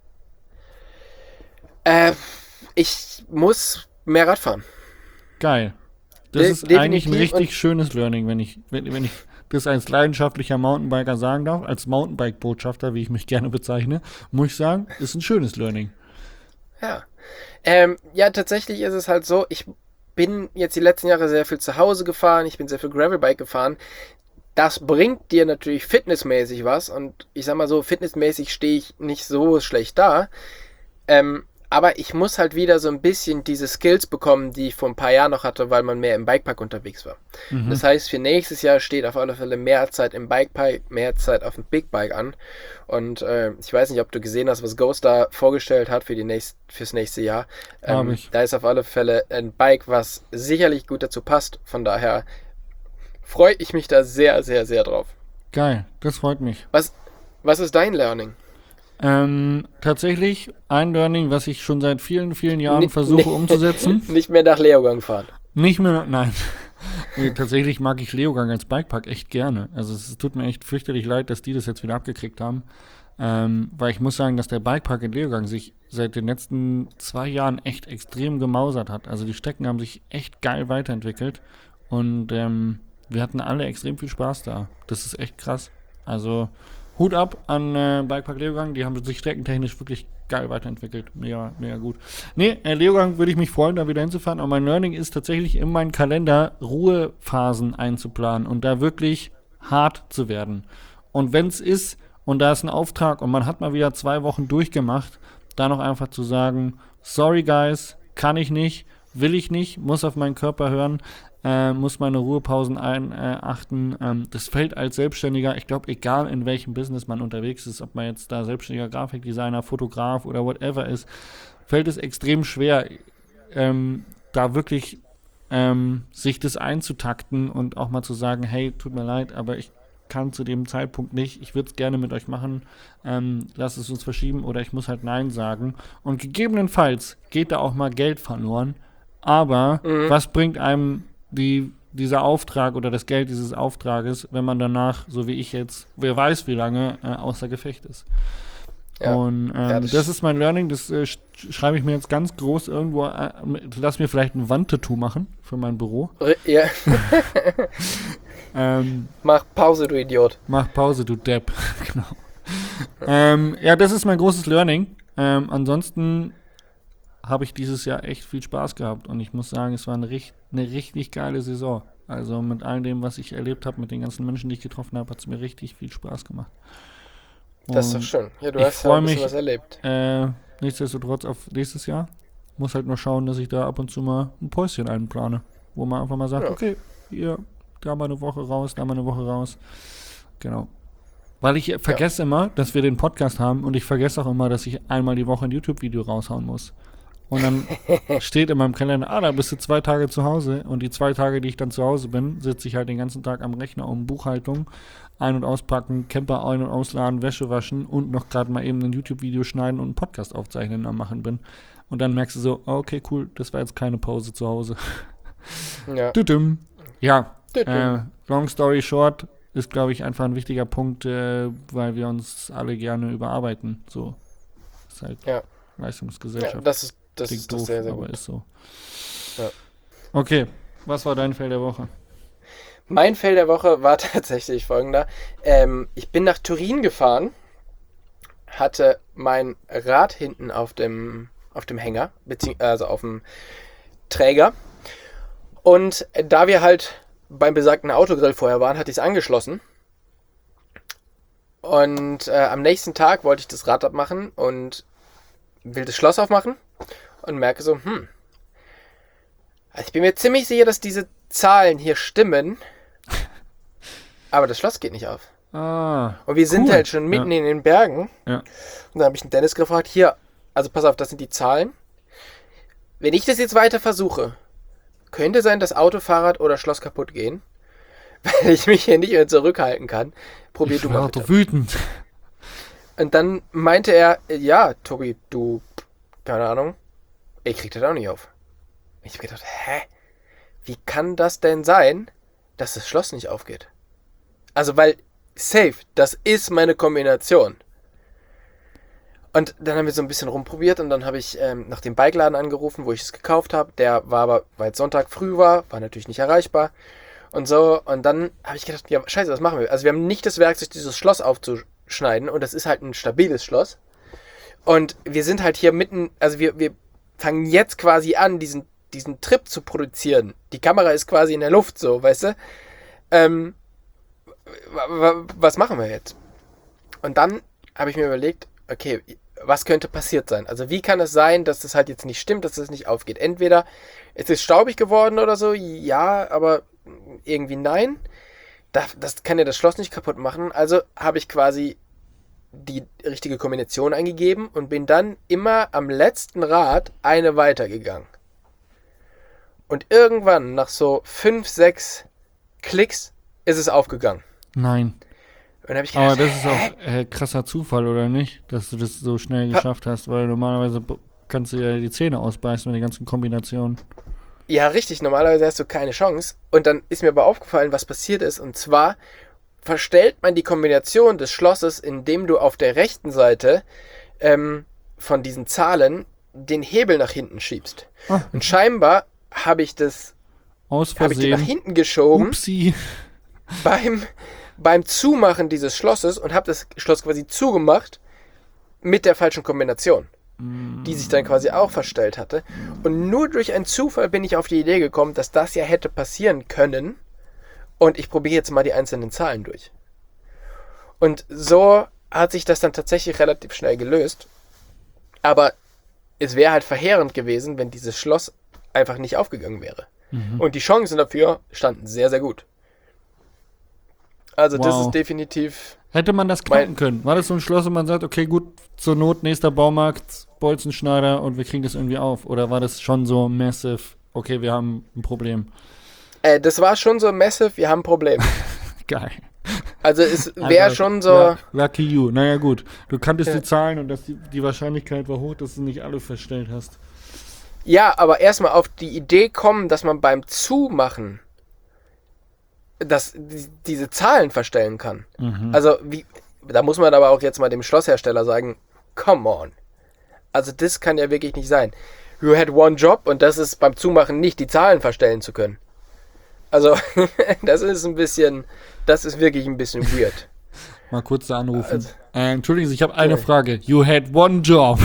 Ich muss mehr Rad fahren. Geil. Das ist Definitiv eigentlich ein richtig und- schönes Learning, wenn ich das als leidenschaftlicher Mountainbiker sagen darf, als Mountainbike-Botschafter, wie ich mich gerne bezeichne, muss ich sagen, ist ein schönes Learning. Ja. Ja, tatsächlich ist es halt so, ich bin jetzt die letzten Jahre sehr viel zu Hause gefahren, ich bin sehr viel Gravelbike gefahren. Das bringt dir natürlich fitnessmäßig was und ich sag mal so, fitnessmäßig stehe ich nicht so schlecht da. Aber ich muss halt wieder so ein bisschen diese Skills bekommen, die ich vor ein paar Jahren noch hatte, weil man mehr im Bikepark unterwegs war. Mhm. Das heißt, für nächstes Jahr steht auf alle Fälle mehr Zeit im Bikepark, mehr Zeit auf dem Big Bike an. Und ich weiß nicht, ob du gesehen hast, was Ghost da vorgestellt hat fürs nächste Jahr. Hab ich. Da ist auf alle Fälle ein Bike, was sicherlich gut dazu passt. Von daher freue ich mich da sehr, sehr, sehr drauf. Geil, das freut mich. Was ist dein Learning? Tatsächlich ein Learning, was ich schon seit vielen, vielen Jahren versuche umzusetzen. Nicht mehr nach Leogang fahren. Nicht mehr, nein. Nee, tatsächlich mag ich Leogang als Bikepark echt gerne. Also es tut mir echt fürchterlich leid, dass die das jetzt wieder abgekriegt haben. Weil ich muss sagen, dass der Bikepark in Leogang sich seit den letzten 2 Jahren echt extrem gemausert hat. Also die Strecken haben sich echt geil weiterentwickelt. Und wir hatten alle extrem viel Spaß da. Das ist echt krass. Also Hut ab an Bikepark Leogang, die haben sich streckentechnisch wirklich geil weiterentwickelt. Mega, mega gut. Nee, Leogang würde ich mich freuen, da wieder hinzufahren, aber mein Learning ist tatsächlich in meinen Kalender Ruhephasen einzuplanen und da wirklich hart zu werden. Und wenn es ist, und da ist ein Auftrag und man hat mal wieder 2 Wochen durchgemacht, da noch einfach zu sagen, sorry guys, kann ich nicht, will ich nicht, muss auf meinen Körper hören, muss meine Ruhepausen achten. Das fällt als Selbstständiger, ich glaube, egal in welchem Business man unterwegs ist, ob man jetzt da selbstständiger Grafikdesigner, Fotograf oder whatever ist, fällt es extrem schwer, da wirklich sich das einzutakten und auch mal zu sagen, hey, tut mir leid, aber ich kann zu dem Zeitpunkt nicht, ich würde es gerne mit euch machen, lasst es uns verschieben oder ich muss halt Nein sagen. Und gegebenenfalls geht da auch mal Geld verloren, aber was bringt einem dieser Auftrag oder das Geld dieses Auftrages, wenn man danach, so wie ich jetzt, wer weiß wie lange, außer Gefecht ist. Ja. Und das ist mein Learning, das schreibe ich mir jetzt ganz groß irgendwo, lass mir vielleicht ein Wandtattoo machen für mein Büro. Ja. Mach Pause, du Idiot. Mach Pause, du Depp. Genau. Ja, das ist mein großes Learning. Ansonsten habe ich dieses Jahr echt viel Spaß gehabt und ich muss sagen, es war eine richtig geile Saison. Also mit all dem, was ich erlebt habe, mit den ganzen Menschen, die ich getroffen habe, hat es mir richtig viel Spaß gemacht. Das ist doch schön. Ja, du hast ja ein bisschen was erlebt. Nichtsdestotrotz auf nächstes Jahr. Muss halt nur schauen, dass ich da ab und zu mal ein Päuschen einplane, wo man einfach mal sagt, Ja. okay, hier, da mal eine Woche raus, da mal eine Woche raus. Genau. Weil ich vergesse immer, dass wir den Podcast haben und ich vergesse auch immer, dass ich einmal die Woche ein YouTube-Video raushauen muss. Und dann steht in meinem Kalender, da bist du 2 Tage zu Hause. Und die 2 Tage, die ich dann zu Hause bin, sitze ich halt den ganzen Tag am Rechner um Buchhaltung, ein- und auspacken, Camper ein- und ausladen, Wäsche waschen und noch gerade mal eben ein YouTube-Video schneiden und einen Podcast aufzeichnen am Machen bin. Und dann merkst du so, okay, cool, das war jetzt keine Pause zu Hause. Ja. Tütüm. Ja, Tütüm. long story short, ist, glaube ich, einfach ein wichtiger Punkt, weil wir uns alle gerne überarbeiten. So. Ist halt Ja. Leistungsgesellschaft. Ja, das ist Klingt doof, sehr, sehr aber gut. ist so. Ja. Okay, was war dein Fail der Woche? Mein Fail der Woche war tatsächlich folgender. Ich bin nach Turin gefahren, hatte mein Rad hinten auf dem Hänger, also auf dem Träger. Und da wir halt beim besagten Autogrill vorher waren, hatte ich es angeschlossen. Und am nächsten Tag wollte ich das Rad abmachen und will das Schloss aufmachen und merke so, also ich bin mir ziemlich sicher, dass diese Zahlen hier stimmen, aber das Schloss geht nicht auf. Ah, Und wir sind cool. halt schon mitten in den Bergen. Ja. Und dann habe ich den Dennis gefragt, hier, also pass auf, das sind die Zahlen. Wenn ich das jetzt weiter versuche, könnte sein, dass Auto, Fahrrad oder Schloss kaputt gehen, weil ich mich hier nicht mehr zurückhalten kann. Probier Ich du mal war bitte. so wütend. Und dann meinte er, ja, Tobi, du, keine Ahnung, ich krieg das auch nicht auf. Ich hab gedacht, wie kann das denn sein, dass das Schloss nicht aufgeht? Also, weil, safe, das ist meine Kombination. Und dann haben wir so ein bisschen rumprobiert und dann habe ich nach dem Bikeladen angerufen, wo ich es gekauft habe. Der war aber, weil es Sonntag früh war natürlich nicht erreichbar. Und so, und dann habe ich gedacht, ja, scheiße, was machen wir? Also wir haben nicht das Werkzeug, dieses Schloss aufzuschneiden, und das ist halt ein stabiles Schloss. Und wir sind halt hier mitten, also wir fangen jetzt quasi an, diesen Trip zu produzieren. Die Kamera ist quasi in der Luft so, weißt du? Was machen wir jetzt? Und dann habe ich mir überlegt, okay, was könnte passiert sein? Also wie kann es sein, dass das halt jetzt nicht stimmt, dass das nicht aufgeht? Entweder es ist staubig geworden oder so, ja, aber irgendwie nein. Das kann ja das Schloss nicht kaputt machen. Also habe ich quasi die richtige Kombination eingegeben und bin dann immer am letzten Rad eine weitergegangen. Und irgendwann, nach so 5, 6 Klicks, ist es aufgegangen. Nein. Und dann habe ich gedacht, aber das ist auch krasser Zufall, oder nicht? Dass du das so schnell geschafft hast, weil normalerweise kannst du ja die Zähne ausbeißen mit den ganzen Kombinationen. Ja, richtig. Normalerweise hast du keine Chance. Und dann ist mir aber aufgefallen, was passiert ist. Und zwar verstellt man die Kombination des Schlosses, indem du auf der rechten Seite von diesen Zahlen den Hebel nach hinten schiebst. Und scheinbar habe ich das aus Versehen nach hinten geschoben. Upsi. Beim Zumachen dieses Schlosses und habe das Schloss quasi zugemacht mit der falschen Kombination, die sich dann quasi auch verstellt hatte. Und nur durch einen Zufall bin ich auf die Idee gekommen, dass das ja hätte passieren können. Und ich probiere jetzt mal die einzelnen Zahlen durch. Und so hat sich das dann tatsächlich relativ schnell gelöst. Aber es wäre halt verheerend gewesen, wenn dieses Schloss einfach nicht aufgegangen wäre. Und die Chancen dafür standen sehr, sehr gut. Also das ist definitiv... Hätte man das knacken können? War das so ein Schloss, und man sagt, okay, gut, zur Not nächster Baumarkt, Bolzenschneider und wir kriegen das irgendwie auf? Oder war das schon so massive, okay, wir haben ein Problem? Das war schon so massive, wir haben ein Problem. Geil. Also es wäre schon so... Ja, lucky you. Naja gut, du kanntest die Zahlen und die Wahrscheinlichkeit war hoch, dass du nicht alle verstellt hast. Ja, aber erstmal auf die Idee kommen, dass man beim Zumachen diese Zahlen verstellen kann. Also da muss man aber auch jetzt mal dem Schlosshersteller sagen, come on. Also das kann ja wirklich nicht sein. You had one job und das ist beim Zumachen nicht die Zahlen verstellen zu können. Also das ist wirklich ein bisschen weird. Mal kurz da anrufen. Also, entschuldigen Sie, ich habe eine Frage. You had one job.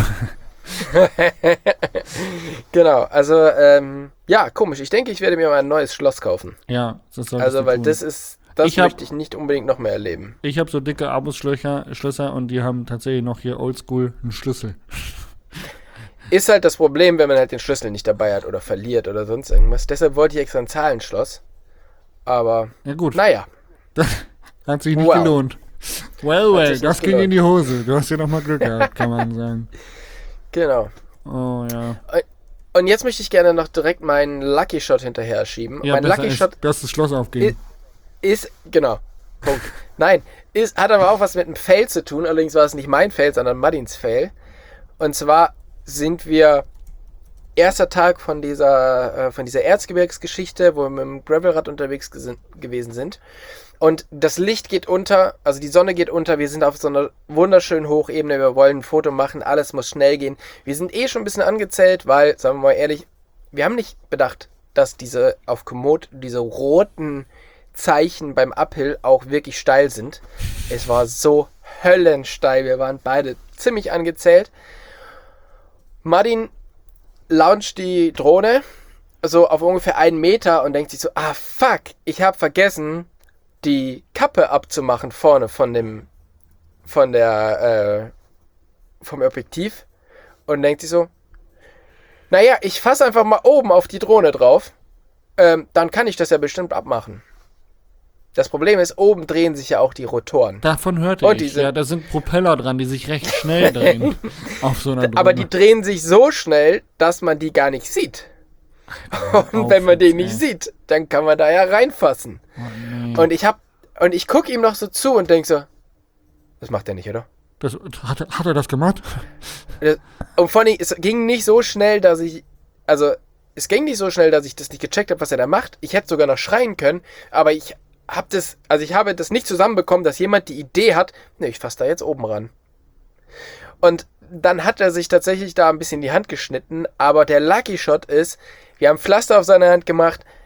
Genau, also ja, komisch. Ich denke, ich werde mir mal ein neues Schloss kaufen. Ja, das solltest also, weil tun. das möchte ich nicht unbedingt noch mehr erleben. Ich habe so dicke Abus-Schlösser und die haben tatsächlich noch hier oldschool einen Schlüssel. Ist halt das Problem, wenn man halt den Schlüssel nicht dabei hat oder verliert oder sonst irgendwas. Deshalb wollte ich extra ein Zahlenschloss. Aber, ja gut. Naja. Das hat sich nicht gelohnt. Well, das ging in die Hose. Du hast ja noch mal Glück gehabt, kann man sagen. Genau. Oh ja. Und jetzt möchte ich gerne noch direkt meinen Lucky Shot hinterher schieben. Ja, mein Lucky Shot, dass das Schloss aufgeht. Genau. Punkt. Nein, hat aber auch was mit einem Fail zu tun. Allerdings war es nicht mein Fail, sondern Martins Fail. Und zwar sind wir erster Tag von dieser Erzgebirgsgeschichte, wo wir mit dem Gravelrad unterwegs gewesen sind. Und das Licht geht unter, also die Sonne geht unter, wir sind auf so einer wunderschönen Hochebene, wir wollen ein Foto machen, alles muss schnell gehen. Wir sind schon ein bisschen angezählt, weil, sagen wir mal ehrlich, wir haben nicht bedacht, dass diese auf Komoot, diese roten Zeichen beim Uphill auch wirklich steil sind. Es war so höllensteil, wir waren beide ziemlich angezählt. Martin launcht die Drohne so auf ungefähr 1 Meter und denkt sich so, fuck, ich habe vergessen, die Kappe abzumachen vorne vom Objektiv, und denkt sich so, naja, ich fasse einfach mal oben auf die Drohne drauf, dann kann ich das ja bestimmt abmachen. Das Problem ist, oben drehen sich ja auch die Rotoren. Davon hörte ich, ja, da sind Propeller dran, die sich recht schnell drehen auf so einer Drohne. Aber die drehen sich so schnell, dass man die gar nicht sieht. Und wenn man den nicht sieht, dann kann man da ja reinfassen. Oh, nee. Und ich gucke ihm noch so zu und denke so, das macht er nicht, oder? Hat er das gemacht? Und vor allem, es ging nicht so schnell, dass ich das nicht gecheckt habe, was er da macht. Ich hätte sogar noch schreien können, aber ich habe das nicht zusammenbekommen, dass jemand die Idee hat, ne, ich fasse da jetzt oben ran. Und dann hat er sich tatsächlich da ein bisschen die Hand geschnitten, aber der Lucky Shot ist, wir haben Pflaster auf seine Hand gemacht,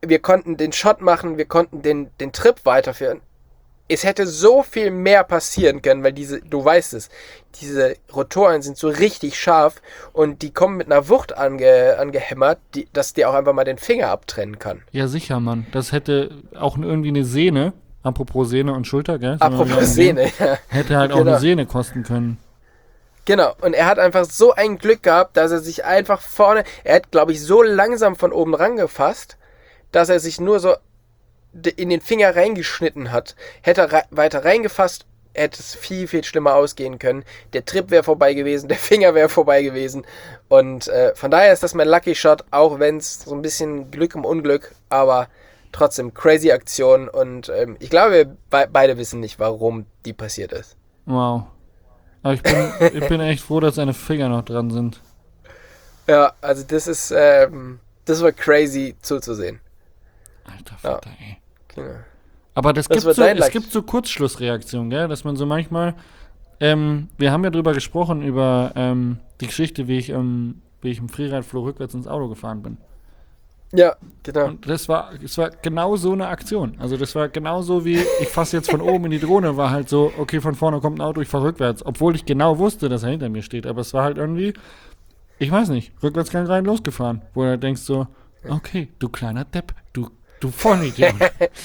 wir konnten den Shot machen, wir konnten den Trip weiterführen. Es hätte so viel mehr passieren können, weil du weißt es, diese Rotoren sind so richtig scharf und die kommen mit einer Wucht angehämmert, dass die auch einfach mal den Finger abtrennen kann. Ja, sicher, Mann. Das hätte auch irgendwie eine Sehne, apropos Sehne und Schulter, gell? Apropos Sehne, ja. Hätte halt auch eine Sehne kosten können. Genau, und er hat einfach so ein Glück gehabt, dass er sich einfach er hat, glaube ich, so langsam von oben rangefasst, dass er sich nur so in den Finger reingeschnitten hat. Hätte er weiter reingefasst, hätte es viel, viel schlimmer ausgehen können. Der Trip wäre vorbei gewesen, der Finger wäre vorbei gewesen. Und von daher ist das mein Lucky Shot, auch wenn es so ein bisschen Glück im Unglück, aber trotzdem crazy Aktion. Und ich glaube, wir beide wissen nicht, warum die passiert ist. Wow. Aber ich bin echt froh, dass seine Finger noch dran sind. Ja, also das war crazy zuzusehen. Alter Vater, ey. Genau. Aber es gibt so Kurzschlussreaktionen, gell? Dass man so manchmal, wir haben ja drüber gesprochen, über die Geschichte, wie ich im Freeride-Flow rückwärts ins Auto gefahren bin. Ja, genau. Und es war genau so eine Aktion. Also das war genauso wie, ich fasse jetzt von oben in die Drohne, war halt so, okay, von vorne kommt ein Auto, ich fahre rückwärts. Obwohl ich genau wusste, dass er hinter mir steht. Aber es war halt irgendwie, ich weiß nicht, Rückwärtsgang rein losgefahren. Wo du denkst so, okay, du kleiner Depp, du Vollidiot.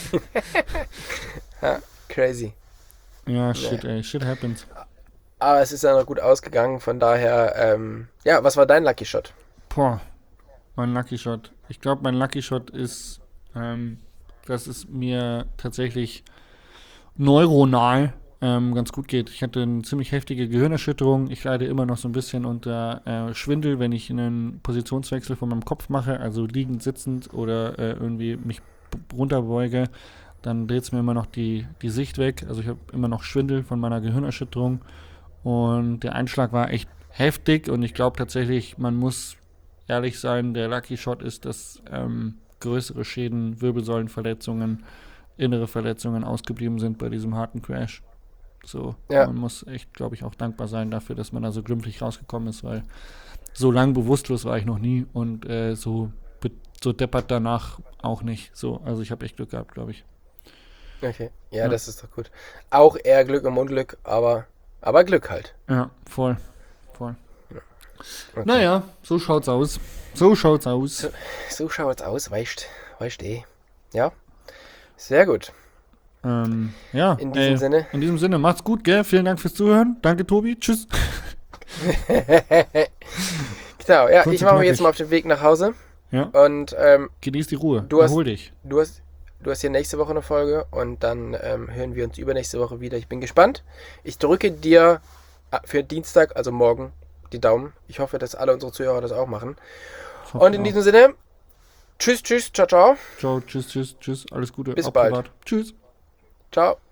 Ja, crazy. Ja, shit, ey, shit happens. Aber es ist ja noch gut ausgegangen, von daher, ja, was war dein Lucky Shot? Boah, mein Lucky Shot. Ich glaube, mein Lucky Shot ist, dass es mir tatsächlich neuronal ganz gut geht. Ich hatte eine ziemlich heftige Gehirnerschütterung. Ich leide immer noch so ein bisschen unter Schwindel, wenn ich einen Positionswechsel von meinem Kopf mache, also liegend, sitzend oder irgendwie mich runterbeuge, dann dreht es mir immer noch die Sicht weg. Also ich habe immer noch Schwindel von meiner Gehirnerschütterung und der Einschlag war echt heftig und ich glaube tatsächlich, man muss ehrlich sein, der Lucky Shot ist, dass größere Schäden, Wirbelsäulenverletzungen, innere Verletzungen ausgeblieben sind bei diesem harten Crash. So, ja. Man muss echt, glaube ich, auch dankbar sein dafür, dass man da so glimpflich rausgekommen ist, weil so lang bewusstlos war ich noch nie und so deppert danach auch nicht. So, also ich habe echt Glück gehabt, glaube ich. Okay, ja, das ist doch gut. Auch eher Glück im Unglück, aber Glück halt. Ja, voll. Ja. Okay. Naja, so schaut's aus. So schaut's aus, weißt eh. Ja, sehr gut. Ja, in diesem Sinne, macht's gut, gell? Vielen Dank fürs Zuhören. Danke, Tobi. Tschüss. Genau, ja, ich mache mich jetzt mal auf den Weg nach Hause. Ja. Und genieß die Ruhe. Erhol dich. Du hast hier nächste Woche eine Folge und dann hören wir uns übernächste Woche wieder. Ich bin gespannt. Ich drücke dir für Dienstag, also morgen, die Daumen. Ich hoffe, dass alle unsere Zuhörer das auch machen. Und in diesem Sinne, tschüss, ciao, ciao. Ciao, tschüss, alles Gute. Bis bald. Privat. Tschüss. Ciao.